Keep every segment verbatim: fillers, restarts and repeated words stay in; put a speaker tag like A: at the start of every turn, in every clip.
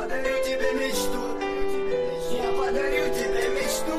A: подарю тебе мечту. Я подарю тебе мечту.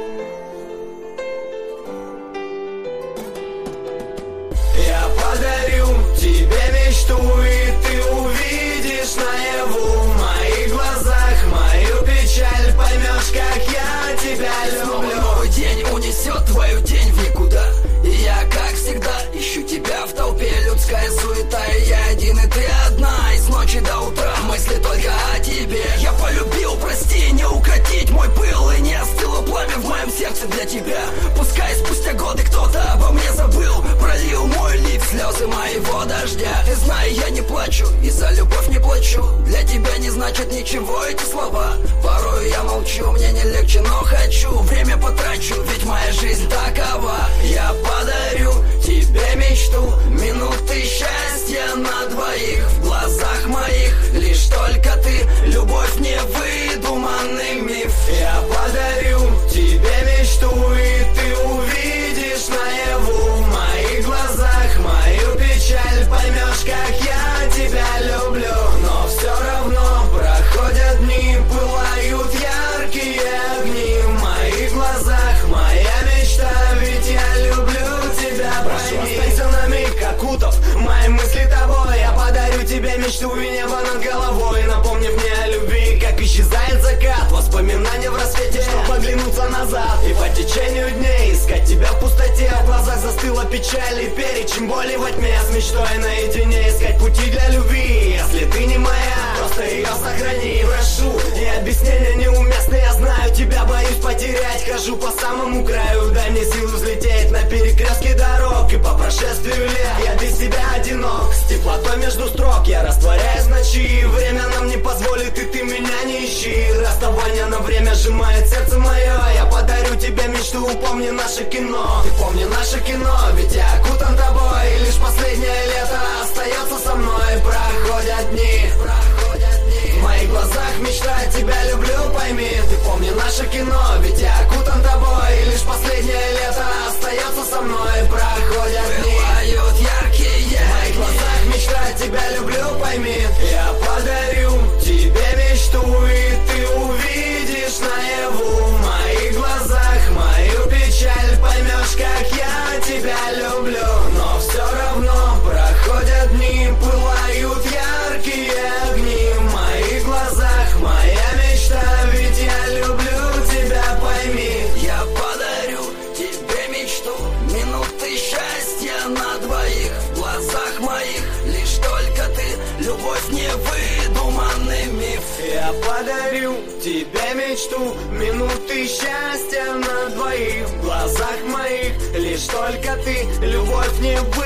A: Я подарю тебе мечту, и ты увидишь наяву в моих глазах мою печаль, поймешь, как я тебя люблю.
B: Новый день унесет твою тень в никуда, и я, как всегда, ищу тебя в толпе. Людская суета, и я один, и ты одна. И с ночи до утра мысли только о тебе. Я полюбил, прости, не укротить мой пыл, и не остыло пламя в моем сердце для тебя. Пускай спустя годы кто-то обо мне забыл, пролил мой лик слезы моего дождя. Ты знай, я не плачу, и за любовь не плачу. Для тебя не значит ничего эти слова. Порой я молчу, мне не легче, но хочу. Время потрачу, ведь моя жизнь такова. Я подарю тебе мечту, минуты счастья на двоих. В глазах моих лишь только ты, любовь не выдуманный миф.
A: Я подарю тебе мечту, и ты увидишь наяву в моих глазах мою печаль, поймешь, как я тебя люблю. Но все равно проходят дни, пылают яркие огни в моих глазах моя мечта, ведь я люблю тебя. Прошу, останься на миг, окутав мои мысли тобой. Я подарю тебе мечту и небо над головой, напомнив мне о любви, как исчезает закат, воспоминания в рассвете, чтобы оглянуться назад и по течению дней искать тебя в пустоте. В глазах застыла печаль и перечень боли во тьме, с мечтой наедине искать пути для любви. Если ты не моя, просто ее сохрани, прошу. И объяснения неуместны, я знаю, тебя боюсь потерять. Хожу по самому краю, дай мне силу взлететь на перекрестке дорог. И по прошествию лет я без тебя одинок, с теплотой между строк я растворяюсь в ночи. Время нам не позволит, и ты меня не ищи. Расставание на время сжимает сердце мое. Я подарю тебе мечту, помни наше кино. Ты помни наше кино, ведь я окутан тобой. И лишь последнее лето остается со мной. Проходят дни, проходят дни. В моих глазах мечта, тебя люблю, пойми. Ты помни наше кино, ведь я окутан тобой. И лишь последнее лето остается со мной. Проходят дни,
B: пылают яркие.
A: В моих глазах мечта, тебя люблю, пойми. Я подарю тебе мечту, и ты увидишь наяву в моих глазах мою печаль, поймешь, как я тебя люблю. Но все равно проходят дни, пылают яркие огни в моих глазах моя мечта, ведь я люблю тебя, пойми.
B: Я подарю тебе мечту, минуты счастья на двоих. В глазах моих лишь только ты, любовь не выдуманный миф.
A: Я подарю тебе мечту, минуты счастья на двоих. В глазах моих лишь только ты, любовь не выдуманный